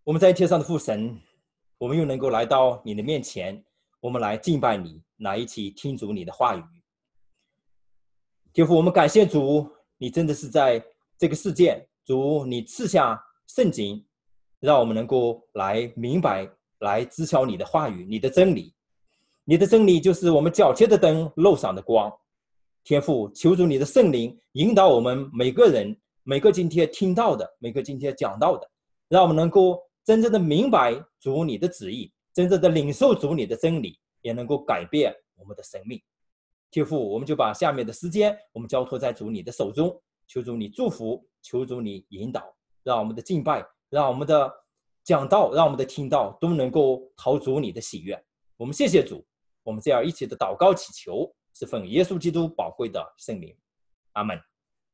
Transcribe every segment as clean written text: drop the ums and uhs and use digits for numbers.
我们在天上的父神，我们又能够来到你的面前，我们来敬拜你，来一起听主你的话语。天父，我们感谢主，你真的是在这个世界，主你赐下圣经，让我们能够来明白，来知晓你的话语，你的真理。你的真理就是我们脚前的灯，路上的光。天父，求主你的圣灵引导我们每个人，每个今天听到的，每个今天讲到的，让我们能够真正的明白主你的旨意，真正的领受主你的真理，也能够改变我们的生命。天父，我们就把下面的时间我们交托在主你的手中，求主你祝福，求主你引导，让我们的敬拜，让我们的讲道，让我们的听道都能够讨主你的喜悦。我们谢谢主，我们这样一起的祷告祈求，是奉耶稣基督宝贵的圣名，阿们。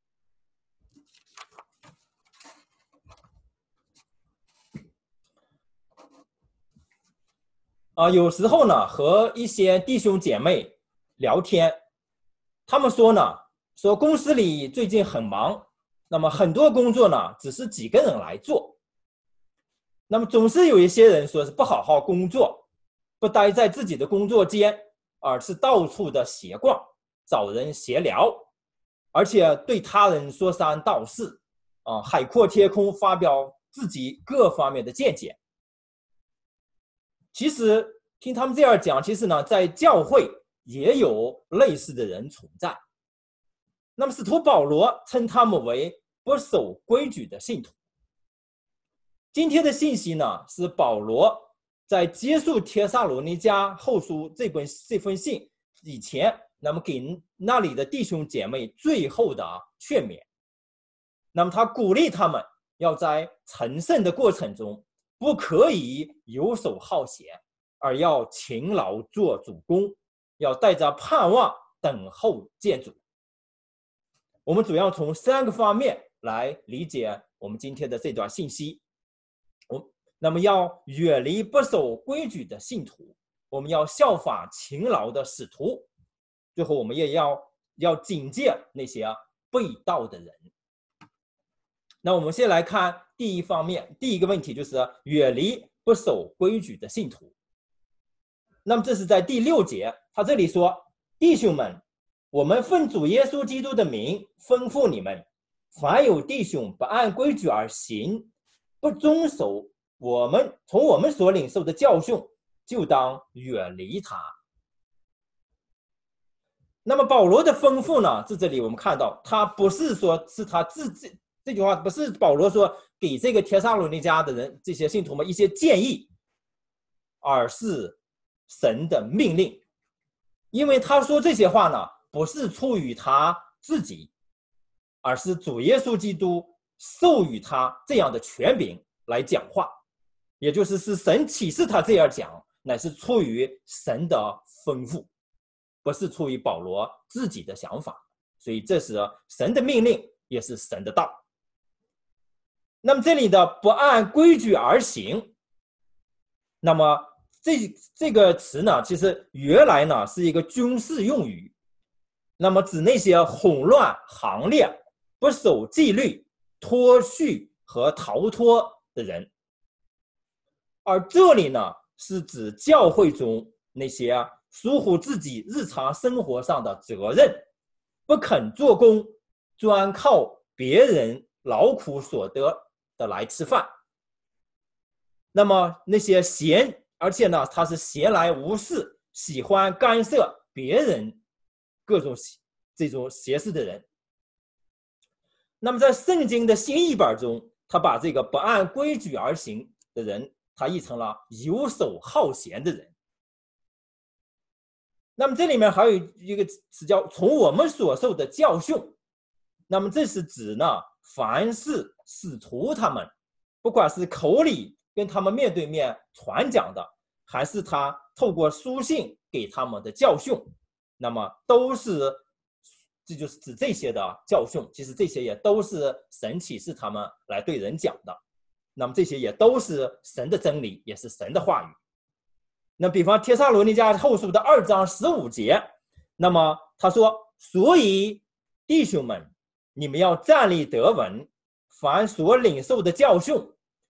有时候呢，和一些弟兄姐妹聊天，他们说呢，说公司里最近很忙，那么很多工作呢，只是几个人来做。那么总是有一些人说是不好好工作，不待在自己的工作间，而是到处的闲逛，找人闲聊，而且对他人说三道四，海阔天空，发表自己各方面的见解。其实听他们这样讲，其实呢，在教会也有类似的人存在。那么使徒保罗称他们为不守规矩的信徒。今天的信息呢，是保罗在结束帖撒罗尼迦后书这封信以前，那么给那里的弟兄姐妹最后的劝勉。那么他鼓励他们要在成圣的过程中，不可以游手好闲，而要勤劳做主工，要带着盼望等候见主。我们主要从3个方面来理解我们今天的这段信息。那么要远离不守规矩的信徒，我们要效法勤劳的使徒，最后我们也要警戒那些背道的人。那我们先来看第一方面，第一个问题就是远离不守规矩的信徒。那么这是在第6节，他这里说：弟兄们，我们奉主耶稣基督的名吩咐你们，凡有弟兄不按规矩而行，不遵守从我们所领受的教训，就当远离他。那么保罗的吩咐呢，在这里我们看到，他不是说是他这句话不是保罗说给这个帖撒罗尼迦的人这些信徒们一些建议，而是神的命令。因为他说这些话呢，不是出于他自己，而是主耶稣基督授予他这样的权柄来讲话，也就是神启示他这样讲，乃是出于神的吩咐，不是出于保罗自己的想法。所以这是神的命令，也是神的道。那么这里的不按规矩而行，那么这个词呢，其实原来呢是一个军事用语，那么指那些混乱行列、不守纪律、脱序和逃脱的人。而这里呢，是指教会中那些疏忽自己日常生活上的责任，不肯做工，专靠别人劳苦所得的来吃饭。那么那些闲，而且呢，他是闲来无事，喜欢干涉别人各种这种邪事的人。那么在圣经的新译本中，他把这个不按规矩而行的人，他译成了游手好闲的人。那么这里面还有一个词叫从我们所受的教训，那么这是指呢，凡是使徒他们，不管是口里跟他们面对面传讲的，还是他透过书信给他们的教训，那么都是，这就是指这些的教训。其实这些也都是神启示他们来对人讲的，那么这些也都是神的真理，也是神的话语。那比方帖撒罗尼迦后书的2章15节，那么他说：所以弟兄们，你们要站立得稳，凡所领受的教训，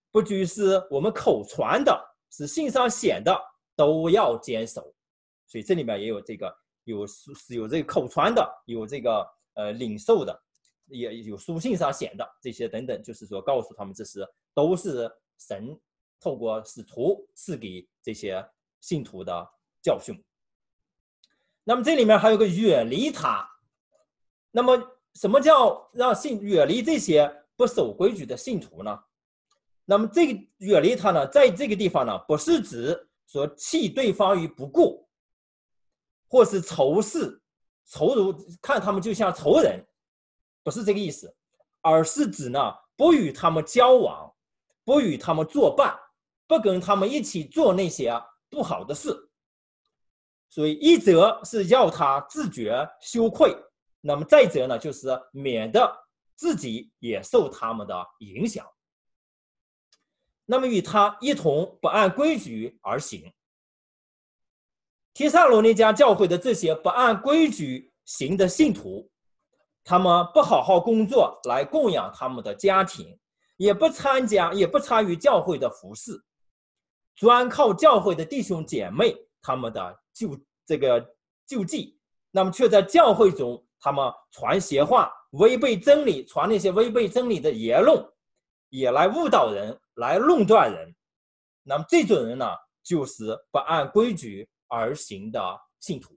不拘是我们口传的，是信上写的，都要坚守。所以这里面也有这个有这个口传的，有这个领受的，也有书信上写的这些等等，就是说告诉他们这是都是神透过使徒赐给这些信徒的教训。那么这里面还有个远离他。那么什么叫让远离这些不守规矩的信徒呢？那么这个远离他呢，在这个地方呢，不是指说弃对方于不顾，或是仇视仇辱，看他们就像仇人，不是这个意思，而是指呢不与他们交往，不与他们作伴，不跟他们一起做那些不好的事。所以一则是要他自觉羞愧，那么再者呢，就是免得自己也受他们的影响。那么与他一同不按规矩而行。帖撒罗尼迦教会的这些不按规矩行的信徒，他们不好好工作来供养他们的家庭，也不参与教会的服事，专靠教会的弟兄姐妹他们的救济，那么却在教会中他们传邪话，违背真理，传那些违背真理的言论，也来误导人，来论断人。那么这种人呢，就是不按规矩而行的信徒。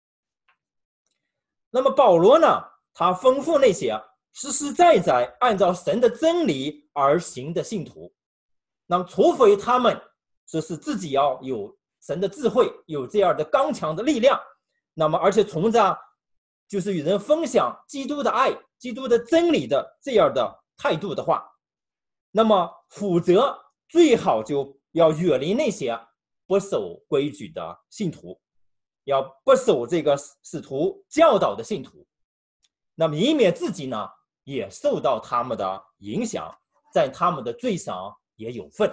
那么保罗呢，他吩咐那些实实在在按照神的真理而行的信徒，那么除非他们说是自己要有神的智慧，有这样的刚强的力量，那么而且从着就是与人分享基督的爱、基督的真理的这样的态度的话，那么否则最好就要远离那些不守规矩的信徒，要不守这个使徒教导的信徒，那么以免自己呢也受到他们的影响，在他们的罪上也有份。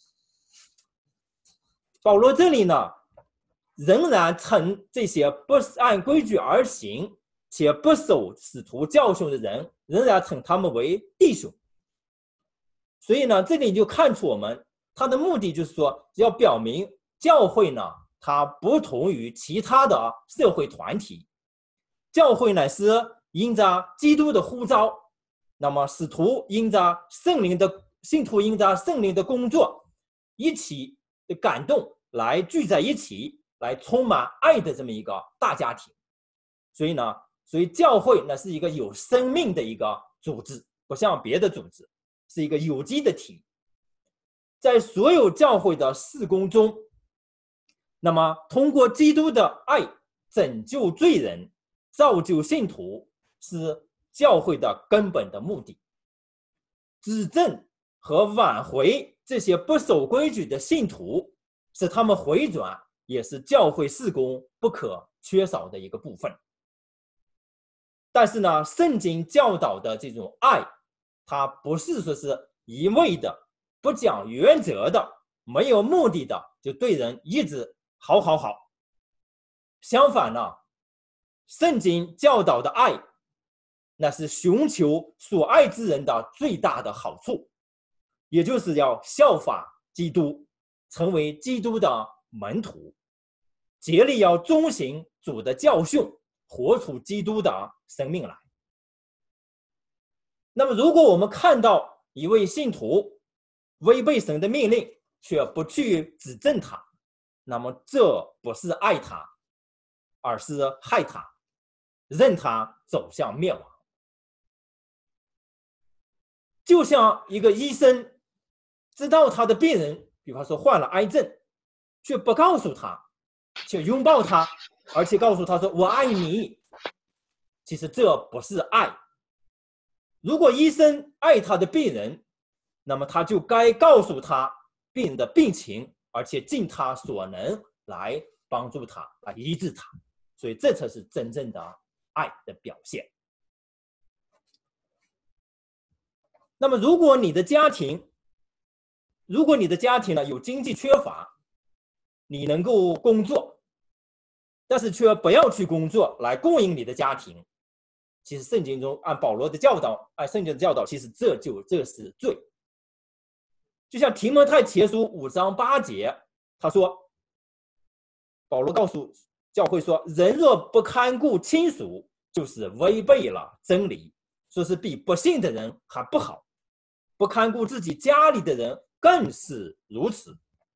保罗这里呢，仍然称这些不按规矩而行且不守使徒教训的人，仍然称他们为弟兄。所以呢，这里就看出我们他的目的就是说，要表明教会呢，它不同于其他的社会团体。教会呢是因着基督的呼召，那么使徒因着圣灵的信徒因着圣灵的工作，一起的感动来聚在一起，来充满爱的这么一个大家庭。所以教会呢是一个有生命的一个组织，不像别的组织，是一个有机的体。在所有教会的事工中，那么通过基督的爱拯救罪人，造就信徒，是教会的根本的目的。指正和挽回这些不守规矩的信徒，使他们回转，也是教会事工不可缺少的一个部分。但是呢，圣经教导的这种爱，它不是说是一味的、不讲原则的、没有目的的，就对人一直好。相反呢，圣经教导的爱，那是寻求所爱之人的最大的好处，也就是要效法基督，成为基督的门徒，竭力要遵行主的教训，活出基督的生命来。那么如果我们看到一位信徒违背神的命令，却不去指正他，那么这不是爱他，而是害他，任他走向灭亡。就像一个医生知道他的病人比方说患了癌症，却不告诉他，却拥抱他，而且告诉他说我爱你，其实这不是爱。如果医生爱他的病人，那么他就该告诉他病人的病情，而且尽他所能来帮助他，来医治他。所以这才是真正的爱的表现。那么如果你的家庭呢有经济缺乏，你能够工作，但是却不要去工作来供应你的家庭，其实圣经中按保罗的教导，其实这是罪。 就像提摩太前书5章8节，他说，保罗告诉教会说，人若不看顾亲属，就是违背了真理，说是比不信的人还不好，不看顾自己家里的人更是如此。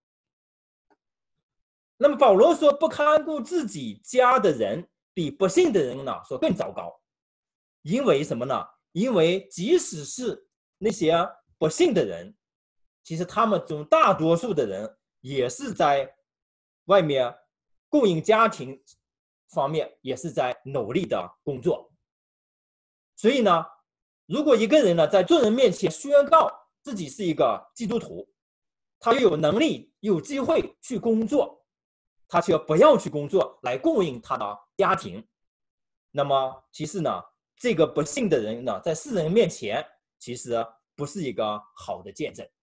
那么保罗说，不看顾自己家的人比不信的人呢说更糟糕，因为什么呢？因为即使是那些不信的人，其实他们中大多数的人也是在外面供应家庭方面也是在努力的工作。所以呢，如果一个人呢在众人面前宣告自己是一个基督徒，他又有能力有机会去工作，他却不要去工作来供应他的家庭，那么其实呢，这个不信的人呢在世人面前其实不是一个好的见证。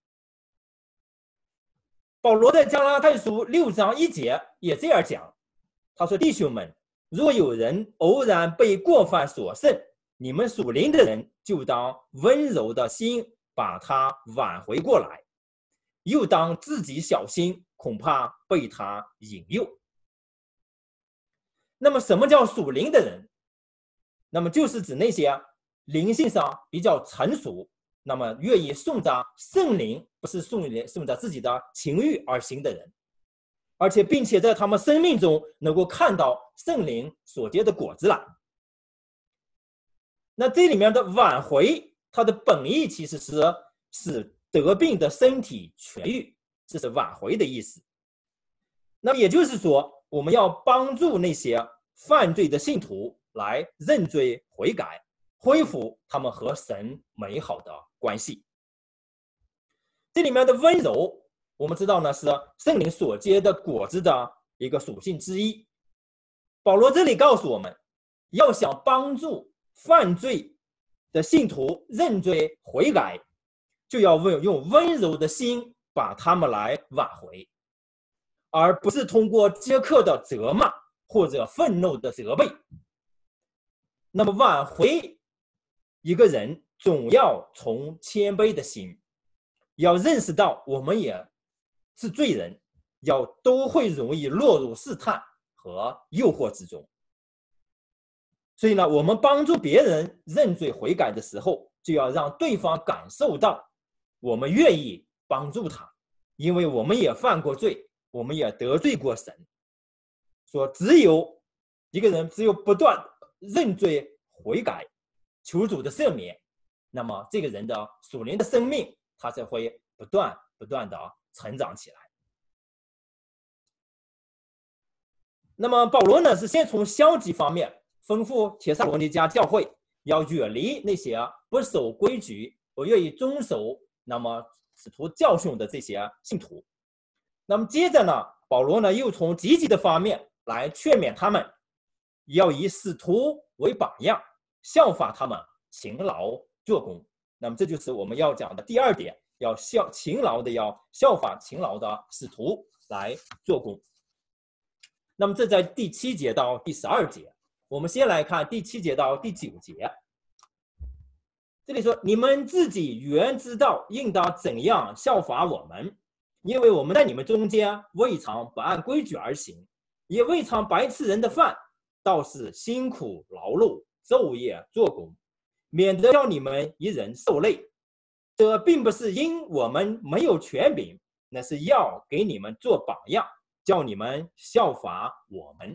保罗在加拉太书6章1节也这样讲，他说，弟兄们，若有人偶然被过犯所胜，你们属灵的人就当温柔的心把他挽回过来，又当自己小心，恐怕被他引诱。那么什么叫属灵的人？那么就是指那些灵性上比较成熟，那么愿意顺着圣灵，不是顺着自己的情欲而行的人，而且并且在他们生命中能够看到圣灵所结的果子来。那这里面的挽回，它的本意其实是使得病的身体痊愈，这是挽回的意思。那么也就是说，我们要帮助那些犯罪的信徒来认罪悔改，恢复他们和神美好的关系。这里面的温柔，我们知道呢是圣灵所结的果子的一个属性之一。保罗这里告诉我们，要想帮助犯罪的信徒认罪悔改，就要用温柔的心把他们来挽回，而不是通过苛刻的责骂或者愤怒的责备。那么挽回一个人总要从谦卑的心，要认识到我们也是罪人，都会容易落入试探和诱惑之中。所以呢，我们帮助别人认罪悔改的时候，就要让对方感受到我们愿意帮助他，因为我们也犯过罪，我们也得罪过神。说只有一个人只有不断认罪悔改，求主的赦免，那么这个人的属灵的生命他才会不断的成长起来。那么保罗呢是先从消极方面吩咐帖撒罗尼迦教会要远离那些不守规矩、不愿意遵守那么使徒教训的这些信徒。那么接着呢，保罗呢又从积极的方面来劝勉他们，要以使徒为榜样，效法他们勤劳做工。那么这就是我们要讲的第二点，要勤劳的要效法勤劳的使徒来做工。那么这在第7节到第12节，我们先来看第7节到第9节。这里说，你们自己原知道应当怎样效法我们，因为我们在你们中间未尝不按规矩而行，也未尝白吃人的饭，倒是辛苦劳碌，昼夜做工，免得叫你们一人受累。这并不是因我们没有权柄，那是要给你们做榜样，叫你们效法我们。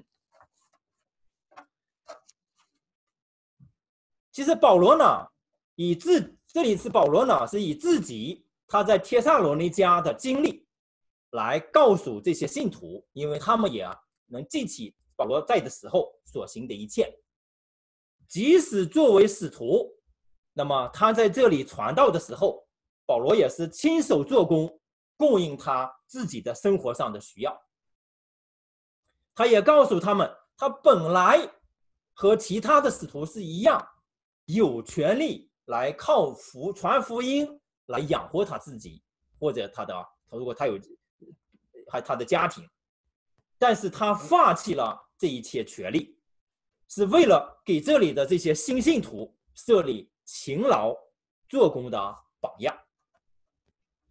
其实保罗呢，这里是保罗呢是以自己他在帖撒罗尼迦的经历来告诉这些信徒，因为他们也能记起保罗在的时候所行的一切。即使作为使徒，那么他在这里传道的时候，保罗也是亲手做工，供应他自己的生活上的需要。他也告诉他们，他本来和其他的使徒是一样，有权利来靠传福音来养活他自己，或者如果他有他的家庭，但是他放弃了这一切权利，是为了给这里的这些新信徒设立勤劳做工的榜样。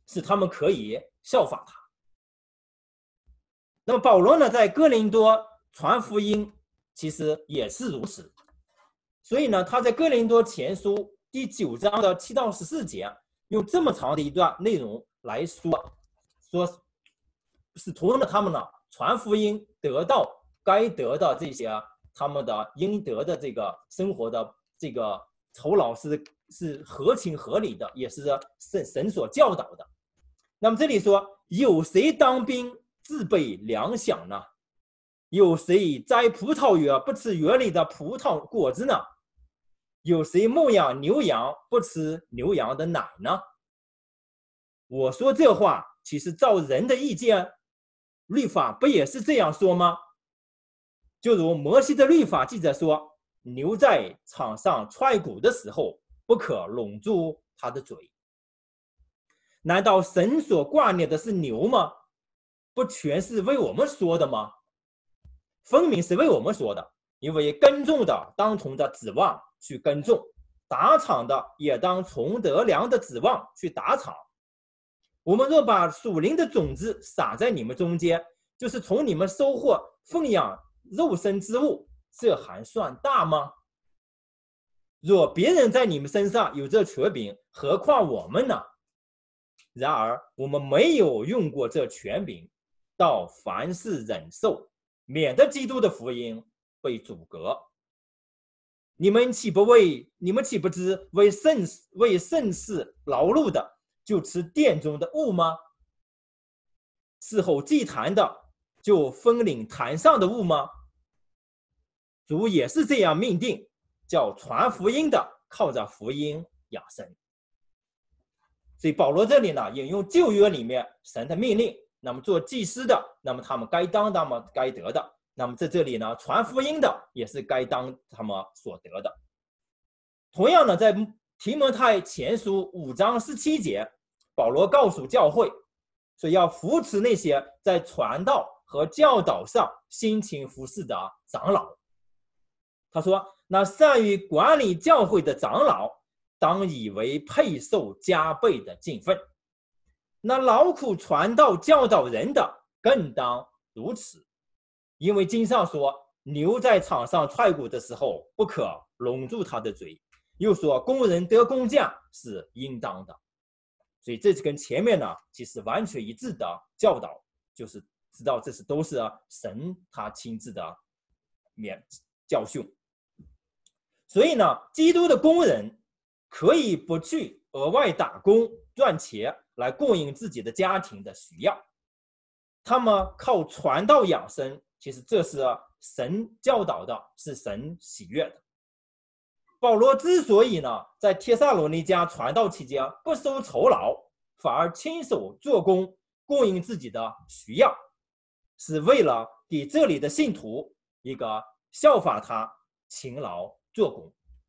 使他们可以效法他。那么保罗呢，在哥林多传福音，其实也是如此。所以呢，他在哥林多前书第9章的7到14节，用这么长的一段内容来说使徒呢，他们呢传福音，得到该得的这些他们的应得的这个生活的这个酬劳是合情合理的，也是神所教导的。那么这里说，有谁当兵自备粮饷呢？有谁摘葡萄园不吃园里的葡萄果子呢？有谁牧养牛羊不吃牛羊的奶呢？我说这话，其实照人的意见，律法不也是这样说吗？就如摩西的律法记着说，牛在场上踹鼓的时候，不可拢住它的嘴。难道神所挂念的是牛吗？不全是为我们说的吗？分明是为我们说的，因为耕种的当从着指望去耕种，打场的也当从得粮的指望去打场。我们若把属灵的种子撒在你们中间，就是从你们收获奉养肉身之物，这还算大吗？若别人在你们身上有这权柄，何况我们呢？然而我们没有用过这权柄，到凡事忍受，免得基督的福音被阻隔。你们岂不知为圣事劳碌的，就吃殿中的物吗？伺候祭坛的，就分领坛上的物吗？主也是这样命定，叫传福音的靠着福音养生。所以保罗这里呢，引用旧约里面神的命令，那么做祭司的，那么他们该当，那么该得的，那么在这里呢，传福音的也是该当他们所得的。同样呢，在提摩太前书5章17节，保罗告诉教会，所以要扶持那些在传道和教导上辛勤服侍的长老。他说，那善于管理教会的长老，当以为配受加倍的敬分；那劳苦传道教导人的，更当如此。因为经上说，牛在场上踹鼓的时候，不可拢住它的嘴；又说，工人得工价是应当的。所以这是跟前面呢，其实完全一致的教导，就是知道这都是神他亲自的教训。所以呢，基督的工人可以不去额外打工赚钱来供应自己的家庭的需要，他们靠传道养生，其实这是神教导的，是神喜悦的。保罗之所以呢，在帖撒罗尼迦传道期间不收酬劳，反而亲手做工供应自己的需要，是为了给这里的信徒一个效法他勤劳做工。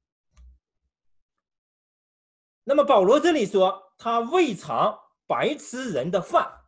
那么保罗这里说，他未尝白吃人的饭。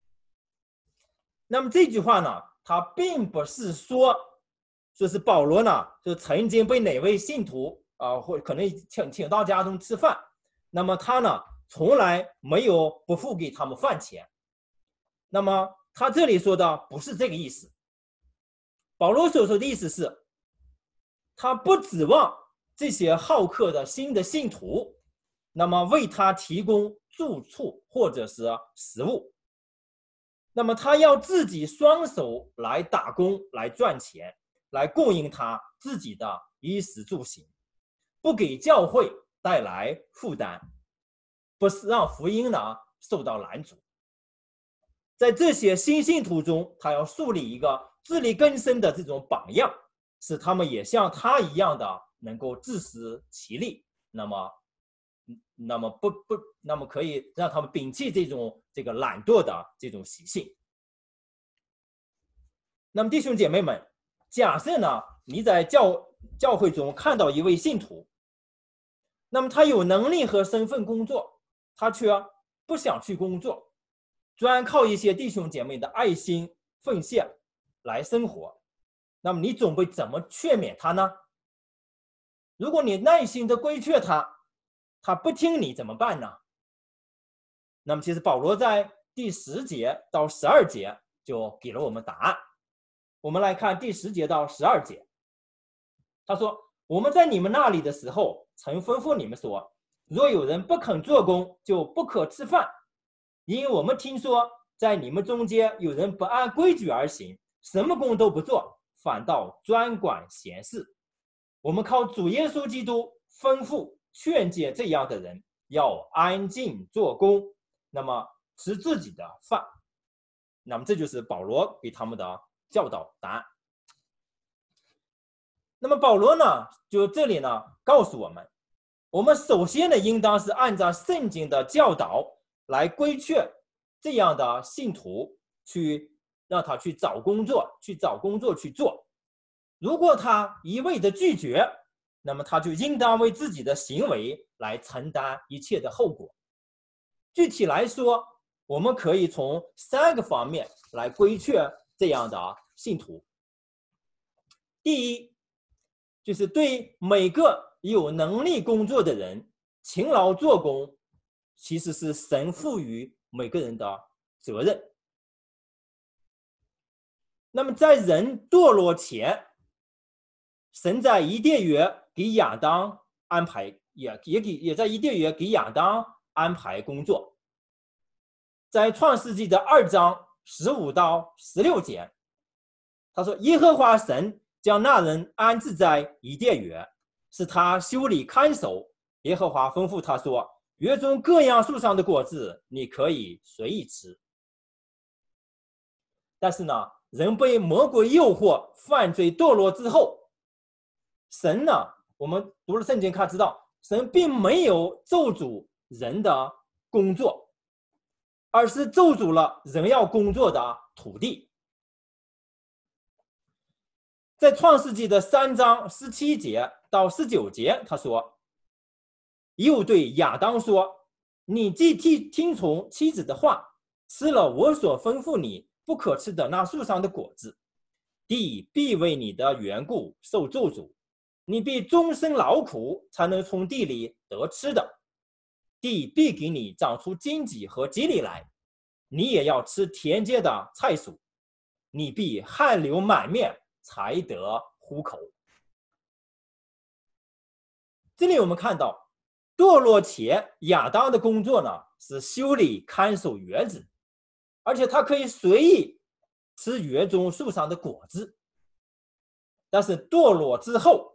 那么这句话呢，他并不是说是保罗呢，就曾经被哪位信徒或可能请到家中吃饭，那么他呢从来没有不付给他们饭钱。那么他这里说的不是这个意思。保罗所说的意思是，他不指望这些好客的新的信徒，那么为他提供住处或者是食物，那么他要自己双手来打工，来赚钱，来供应他自己的衣食住行，不给教会带来负担，不是让福音呢受到拦阻。在这些新信徒中，他要树立一个自力更生的这种榜样，使他们也像他一样的能够自食其力，那么可以让他们摒弃这个懒惰的这种习性。那么弟兄姐妹们，假设呢你在教会中看到一位信徒，那么他有能力和身份工作，他却不想去工作，专靠一些弟兄姐妹的爱心奉献来生活，那么你总会怎么劝勉他呢？如果你耐心的规劝他，他不听你怎么办呢？ 那么其实保罗在第10节到12节就给了我们答案。我们来看第10节到12节，他说：“我们在你们那里的时候，曾吩咐你们说，若有人不肯做工，就不可吃饭。因为我们听说，在你们中间有人不按规矩而行，什么工都不做，反倒专管闲事。我们靠主耶稣基督吩咐劝诫这样的人，要安静做工，那么吃自己的饭。”那么这就是保罗给他们的教导答案。那么保罗呢，就这里呢告诉我们，我们首先呢应当是按照圣经的教导来规劝这样的信徒，去让他去找工作去做。如果他一味的拒绝，那么他就应当为自己的行为来承担一切的后果。具体来说，我们可以从3个方面来规劝这样的信徒。第一，就是对每个有能力工作的人，勤劳做工其实是神赋予每个人的责任。那么在人堕落前，神在伊甸园给亚当安排，也在伊甸园给亚当安排工作。在创世纪的2章15到16节，他说：“耶和华神将那人安置在伊甸园，使他修理看守。耶和华吩咐他说：园中各样树上的果子你可以随意吃。”但是呢，人被魔鬼诱惑，犯罪堕落之后，神呢，我们读了圣经看知道，神并没有咒诅人的工作，而是咒诅了人要工作的土地。在创世纪的3章17节到19节，他说：“又对亚当说，你既听从妻子的话，吃了我所吩咐你不可吃的那树上的果子，地必为你的缘故受咒诅，你必终身劳苦，才能从地里得吃的。地必给你长出荆棘和蒺藜来，你也要吃田间的菜蔬，你必汗流满面，才得糊口。”这里我们看到，堕落前亚当的工作呢是修理看守园子，而且他可以随意吃园中树上的果子。但是堕落之后，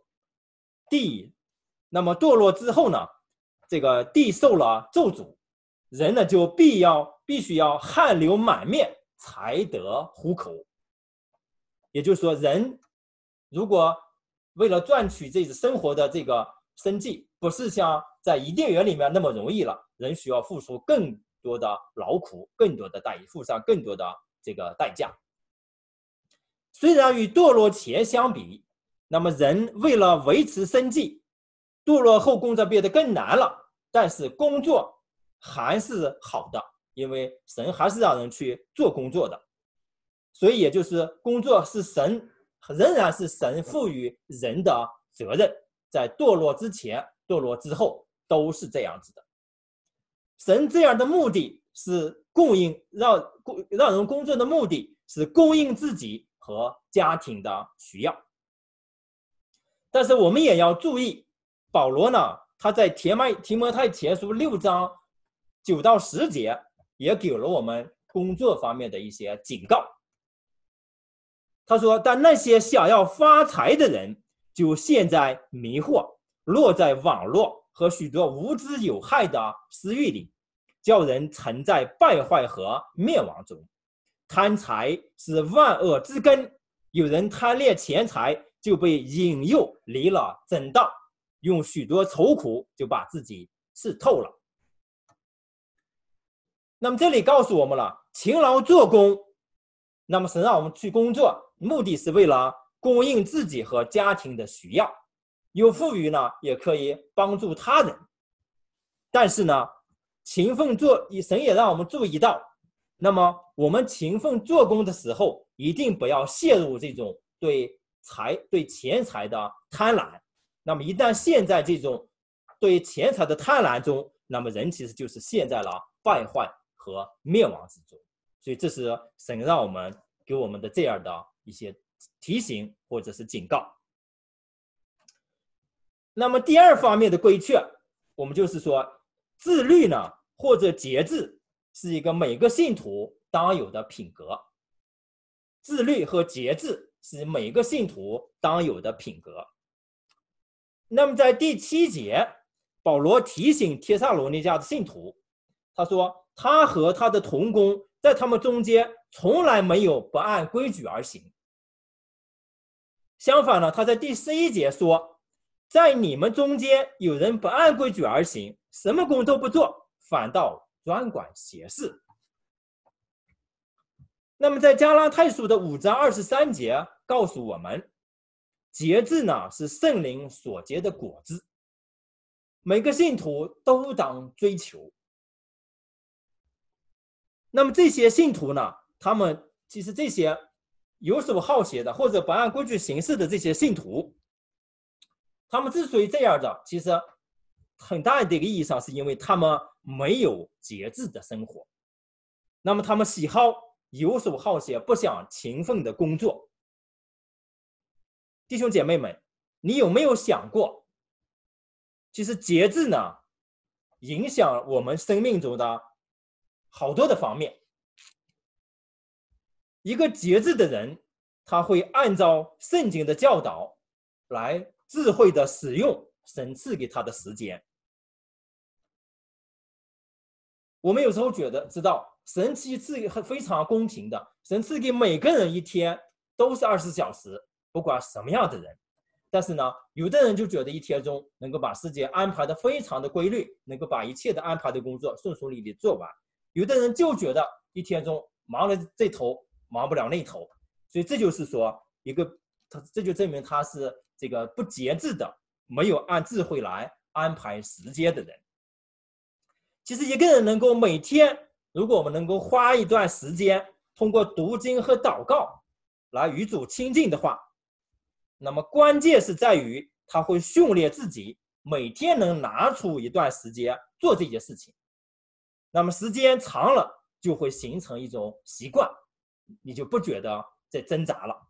这个地受了咒诅，人呢就必须要汗流满面才得糊口。也就是说，人如果为了赚取这生活的这个生计，不是像在伊甸园里面那么容易了，人需要付出更多的劳苦，更多的付上更多的这个代价。虽然与堕落前相比，那么人为了维持生计，堕落后工作变得更难了，但是工作还是好的，因为神还是让人去做工作的。所以也就是工作仍然是神赋予人的责任，在堕落之前、堕落之后都是这样子的。神这样的目的是让人工作的目的是供应自己和家庭的需要。但是我们也要注意，保罗呢，他在提摩太前书6章9到10节也给了我们工作方面的一些警告。他说：“但那些想要发财的人，就陷在迷惑，落在网络和许多无知有害的私欲里，叫人沉在败坏和灭亡中。贪财是万恶之根，有人贪恋钱财，就被引诱离了正道，用许多愁苦就把自己刺透了。”那么这里告诉我们了，勤劳做工，那么神让我们去工作，目的是为了供应自己和家庭的需要，有富裕呢也可以帮助他人。但是呢，勤奋神也让我们注意到，那么我们勤奋做工的时候，一定不要陷入这种对钱财的贪婪。那么一旦陷在这种对钱财的贪婪中， 那么人其实就是陷在了败坏和灭亡之中。所以这是神让我们给我们的这样的一些提醒或者是警告。那么第二方面的规劝，我们就是说自律呢或者节制是一个每个信徒当有的品格。自律和节制是每个信徒当有的品格。那么在第7节，保罗提醒帖撒罗尼迦的信徒，他说他和他的同工在他们中间从来没有不按规矩而行。相反呢，他在第11节说，在你们中间有人不按规矩而行，什么工都不做，反倒专管闲事。那么在加拉太书的5章23节告诉我们，节制呢是圣灵所结的果子，每个信徒都当追求。那么这些信徒呢，他们其实这些游手好闲的或者不按规矩行事的这些信徒，他们之所以这样的，其实很大的一个意义上是因为他们没有节制的生活。那么他们喜好游手好闲，不想勤奋的工作。弟兄姐妹们，你有没有想过，其实节制呢影响我们生命中的好多的方面。一个节制的人，他会按照圣经的教导来智慧的使用神赐给他的时间。我们有时候知道神其实非常公平的，神赐给每个人一天都是24小时，不管什么样的人。但是呢，有的人就觉得一天中能够把时间安排的非常的规律，能够把一切的安排的工作顺顺利利做完。有的人就觉得一天中忙了这头，忙不了那头。所以这就是说这就证明他是这个不节制的，没有按智慧来安排时间的人。其实一个人能够每天，如果我们能够花一段时间，通过读经和祷告来与主亲近的话，那么关键是在于他会训练自己每天能拿出一段时间做这些事情。那么时间长了就会形成一种习惯，你就不觉得在挣扎了。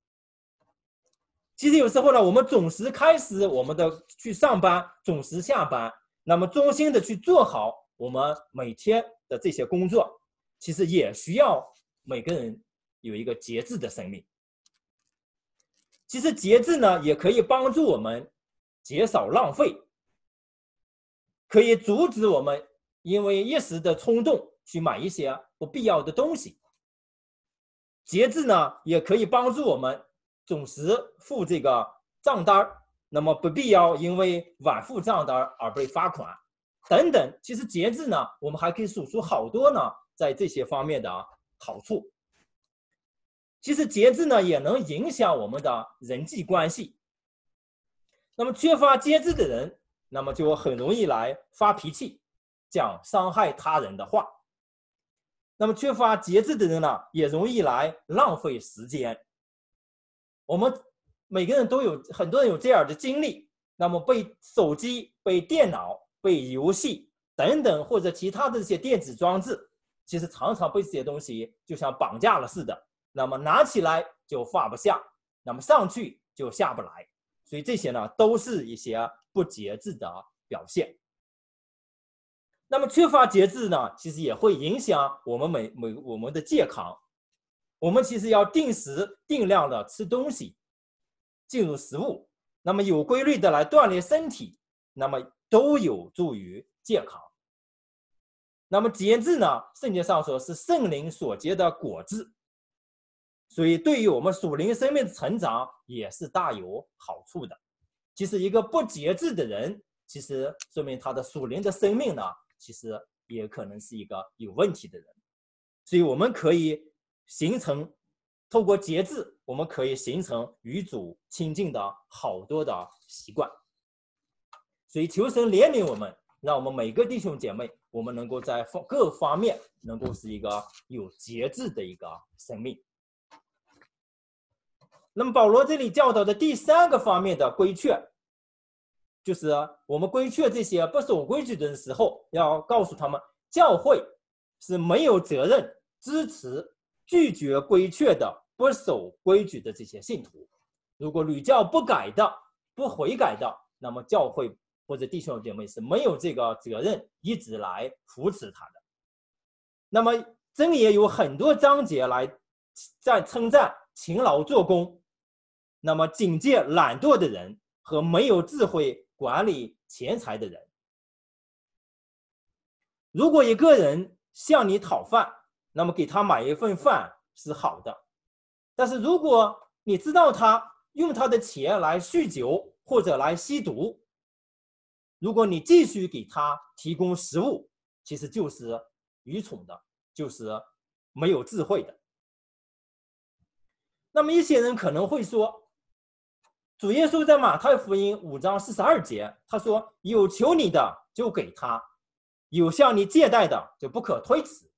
其实有时候呢，我们准时开始我们的去上班，准时下班，那么忠心的去做好我们每天的这些工作，其实也需要每个人有一个节制的生命。其实节制呢，也可以帮助我们减少浪费，可以阻止我们因为一时的冲动去买一些不必要的东西。节制呢，也可以帮助我们准时付这个账单，那么不必要因为晚付账单而被罚款等等。其实节制呢，我们还可以数出好多呢在这些方面的好处。其实节制呢，也能影响我们的人际关系。那么缺乏节制的人，那么就很容易来发脾气，讲伤害他人的话。那么缺乏节制的人呢，也容易来浪费时间。我们每个人都有，很多人有这样的经历，那么被手机、被电脑、被游戏等等或者其他的这些电子装置，其实常常被这些东西就像绑架了似的，那么拿起来就放不下，那么上去就下不来。所以这些呢，都是一些不节制的表现。那么缺乏节制呢，其实也会影响我们的健康。我们其实要定时定量的吃东西，进入食物，那么有规律的来锻炼身体，那么都有助于健康。那么节制呢，圣经上说是圣灵所结的果子，所以对于我们属灵生命的成长也是大有好处的。其实一个不节制的人，其实说明他的属灵的生命呢，其实也可能是一个有问题的人。所以我们可以透过节制，我们可以形成与主亲近的好多的习惯。所以求神怜悯我们，让我们每个弟兄姐妹，我们能够在各方面能够是一个有节制的一个生命。那么保罗这里教导的第3个方面的规劝， 就是我们规劝这些不守规矩的人时候，要告诉他们，教会是没有责任支持拒绝规劝的不守规矩的这些信徒。如果屡教不改的、不悔改的，那么教会或者弟兄姐妹是没有这个责任一直来扶持他的。那么真理也有很多章节来在称赞勤劳做工，那么警戒懒惰的人和没有智慧管理钱财的人。如果一个人向你讨饭，那么给他买一份饭是好的，但是如果你知道他用他的钱来酗酒或者来吸毒，如果你继续给他提供食物，其实就是愚蠢的，就是没有智慧的。那么一些人可能会说，主耶稣在马太福音5章42节，他说：“有求你的就给他，有向你借贷的就不可推辞。”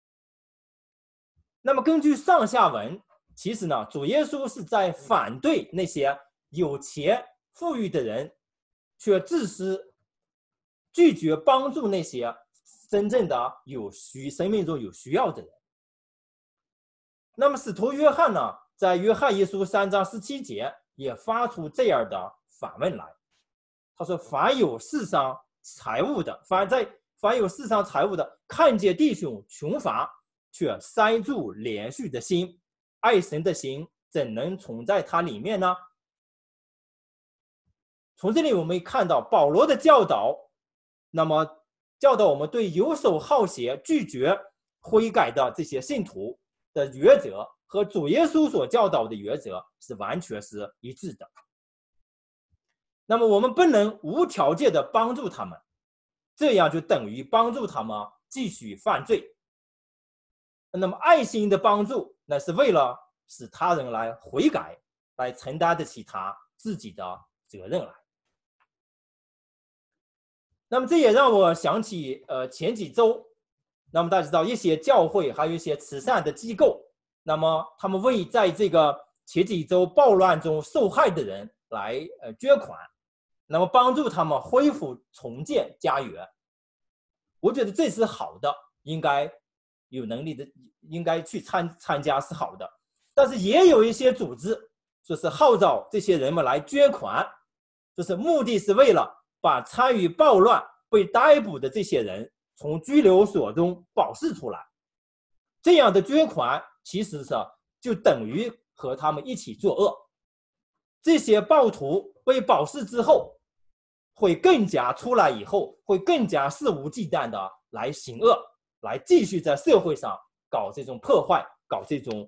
那么根据上下文，其实呢，主耶稣是在反对那些有钱富裕的人，却自私，拒绝帮助那些真正的生命中有需要的人。那么使徒约翰呢，在约翰一书3章17节也发出这样的反问来，他说：“凡有世上财物的，凡有世上财物的，看见弟兄穷乏，却塞住连续的心，爱神的心怎能存在他里面呢？”从这里我们看到保罗的教导，那么教导我们对游手好闲、拒绝悔改的这些信徒的原则和主耶稣所教导的原则是完全是一致的。那么我们不能无条件的帮助他们，这样就等于帮助他们继续犯罪。那么爱心的帮助，那是为了使他人来悔改，来承担得起他自己的责任来。那么这也让我想起前几周，那么大家知道一些教会还有一些慈善的机构，那么他们为在这个前几周暴乱中受害的人来捐款，那么帮助他们恢复重建家园。我觉得这是好的，应该有能力的应该去参加是好的。但是也有一些组织就是号召这些人们来捐款，就是目的是为了把参与暴乱被逮捕的这些人从拘留所中保释出来。这样的捐款其实是就等于和他们一起作恶。这些暴徒被保释之后，会更加出来以后会更加肆无忌惮的来行恶，来继续在社会上搞这种破坏，搞这种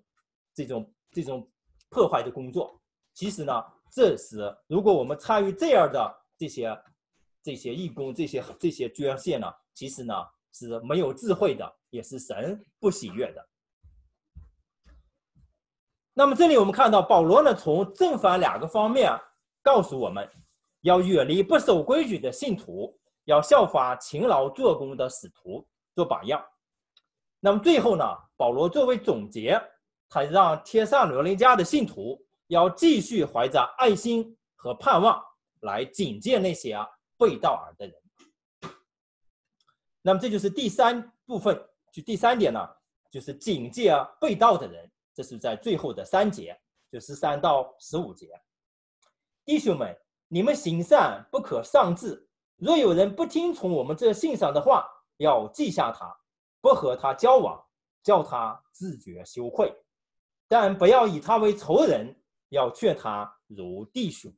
破坏的工作。其实呢，这是如果我们参与这样的这些义工，这些捐献呢，其实呢是没有智慧的，也是神不喜悦的。那么这里我们看到保罗呢，从正反两个方面告诉我们，要远离不守规矩的信徒，要效法勤劳做工的使徒做榜样。那么最后呢，保罗作为总结，他让帖撒罗尼迦的信徒要继续怀着爱心和盼望来警戒那些背道而的人。那么这就是第三部分，就第三点呢，就是警戒背道的人，这是在最后的3节，就13到15节。弟兄们，你们行善不可丧志，若有人不听从我们这信上的话，要记下他，不和他交往，叫他自觉羞愧，但不要以他为仇人，要劝他如弟兄。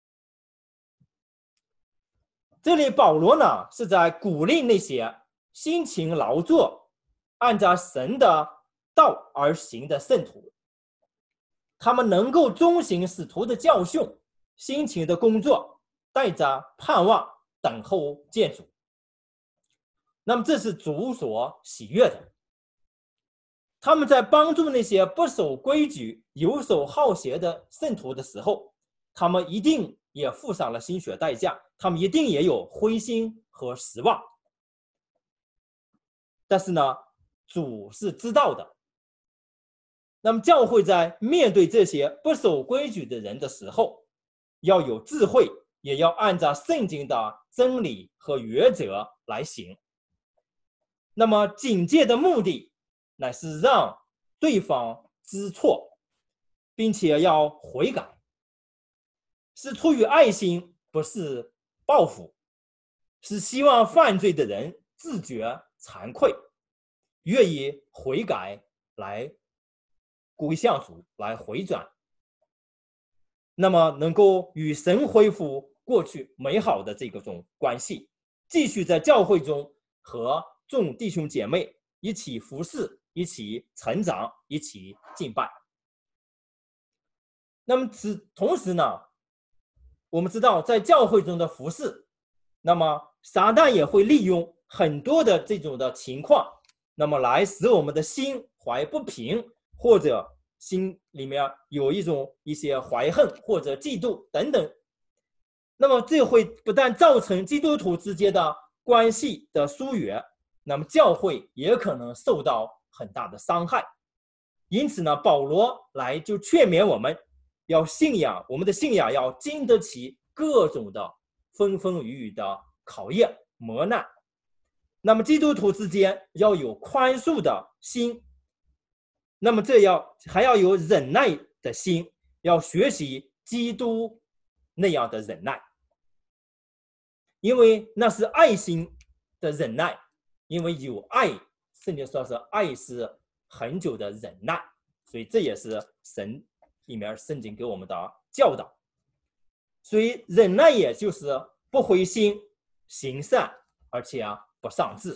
这里保罗呢是在鼓励那些辛勤劳作、按照神的道而行的圣徒，他们能够遵行使徒的教训，辛勤的工作，带着盼望等候见主。那么这是主所喜悦的。他们在帮助那些不守规矩、游手好闲的圣徒的时候，他们一定也付上了心血代价，他们一定也有灰心和失望。但是呢，主是知道的。那么教会在面对这些不守规矩的人的时候，要有智慧也要按照圣经的真理和原则来行。那么警戒的目的乃是让对方知错，并且要悔改，是出于爱心，不是报复，是希望犯罪的人自觉惭愧，愿意悔改来归向主，来回转，那么能够与神恢复过去美好的这种关系，继续在教会中和众弟兄姐妹一起服侍，一起成长，一起敬拜。那么同时呢，我们知道在教会中的服侍，那么撒旦也会利用很多的这种的情况，那么来使我们的心怀不平，或者心里面有一些怀恨或者嫉妒等等。那么这会不但造成基督徒之间的关系的疏远，那么教会也可能受到很大的伤害。因此呢，保罗来就劝勉我们要我们的信仰要经得起各种的风风雨雨的考验磨难。那么基督徒之间要有宽恕的心，那么还要有忍耐的心，要学习基督那样的忍耐，因为那是爱心的忍耐，因为有爱，圣经说是爱是很久的忍耐，所以这也是神里面圣经给我们的教导。所以忍耐也就是不灰心，行善，而且不丧志。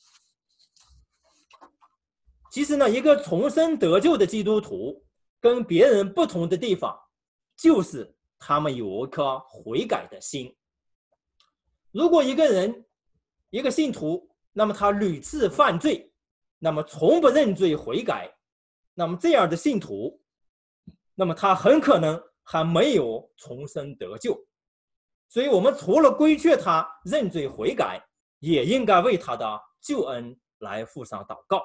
其实呢，一个重生得救的基督徒跟别人不同的地方，就是他们有一颗悔改的心。如果一个信徒，那么他屡次犯罪，那么从不认罪悔改，那么这样的信徒，那么他很可能还没有重生得救。所以我们除了规劝他认罪悔改，也应该为他的救恩来付上祷告。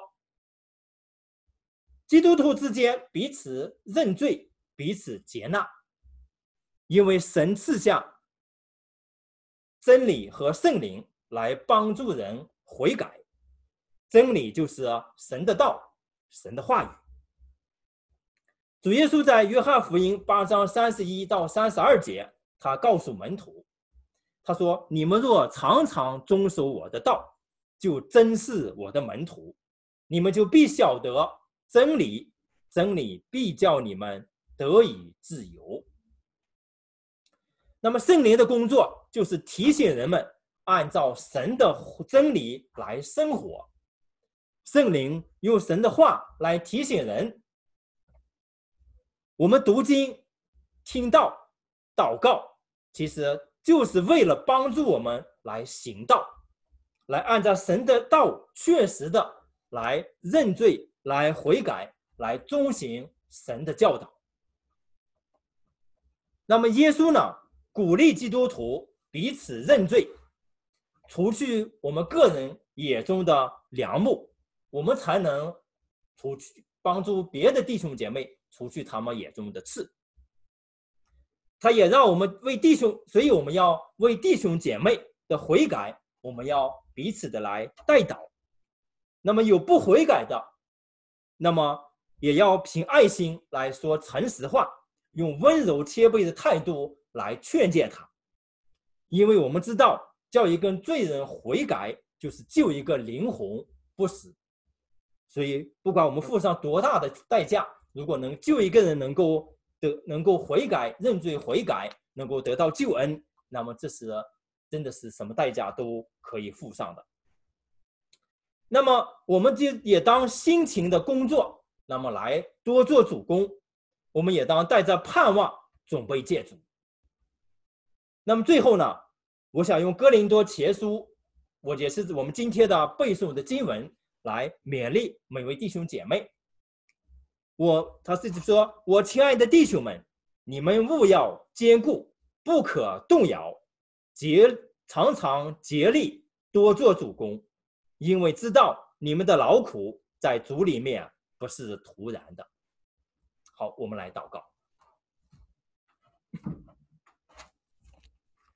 基督徒之间彼此认罪，彼此接纳，因为神赐下真理和圣灵来帮助人悔改。真理就是神的道，神的话语。主耶稣在约翰福音8章31到32节，他告诉门徒，他说：你们若常常遵守我的道，就真是我的门徒，你们就必晓得真理，真理必叫你们得以自由。那么圣灵的工作就是提醒人们按照神的真理来生活。圣灵用神的话来提醒人，我们读经、听道、祷告，其实就是为了帮助我们来行道，来按照神的道确实的来认罪、来悔改、来遵行神的教导。那么耶稣呢，鼓励基督徒彼此认罪，除去我们个人眼中的梁木，我们才能帮助别的弟兄姐妹除去他们眼中的刺。他也让我们所以我们要为弟兄姐妹的悔改，我们要彼此的来代祷。那么有不悔改的，那么也要凭爱心来说诚实话，用温柔谦卑的态度来劝诫他。因为我们知道，叫一个罪人悔改，就是救一个灵魂不死。所以不管我们付上多大的代价，如果能救一个人能够悔改、认罪悔改，能够得到救恩，那么这是真的是什么代价都可以付上的。那么我们就也当辛勤的工作，那么来多做主工，我们也当带着盼望准备见主。那么最后呢，我想用哥林多前书，也是我们今天的背诵的经文来勉励每位弟兄姐妹。他是说，我亲爱的弟兄们，你们务要坚固，不可动摇，常常竭力多做主工，因为知道你们的劳苦在主里面不是徒然的。好，我们来祷告。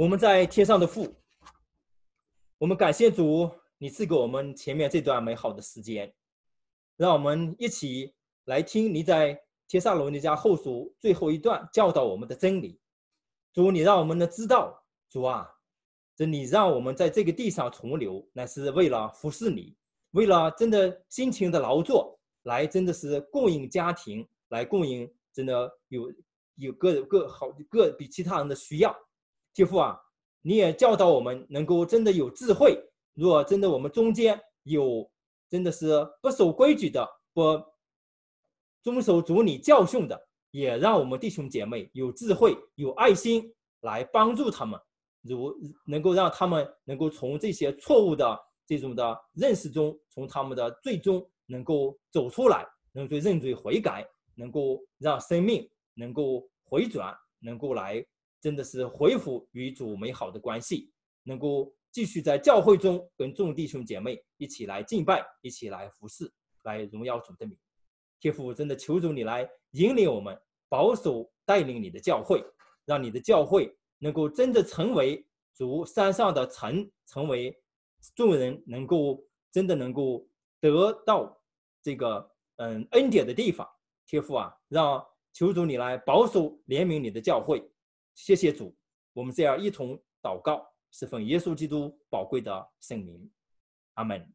我们在天上的父，我们感谢主，你赐给我们前面这段美好的时间，让我们一起来听你在帖撒罗尼迦后书最后一段教导我们的真理。主，你让我们能知道，主啊，这你让我们在这个地上存留，乃是为了服侍你，为了真的辛勤的劳作，来真的是供应家庭，来供应真的有各比其他人的需要。天父啊，你也教导我们能够真的有智慧。若真的我们中间有真的是不守规矩的，不遵守主你教训的，也让我们弟兄姐妹有智慧、有爱心来帮助他们，如能够让他们能够从这些错误的这种的认识中，从他们的最终能够走出来，能够认罪悔改，能够让生命能够回转，能够来真的是恢复与主美好的关系，能够继续在教会中跟众弟兄姐妹一起来敬拜，一起来服侍，来荣耀主的名。天父，真的求主你来引领我们，保守带领你的教会，让你的教会能够真的成为主山上的城，成为众人能够真的能够得到这个恩典的地方。天父啊，让求主你来保守怜悯你的教会。谢谢主，我们这样一同祷告，是奉耶稣基督宝贵的圣名，阿们。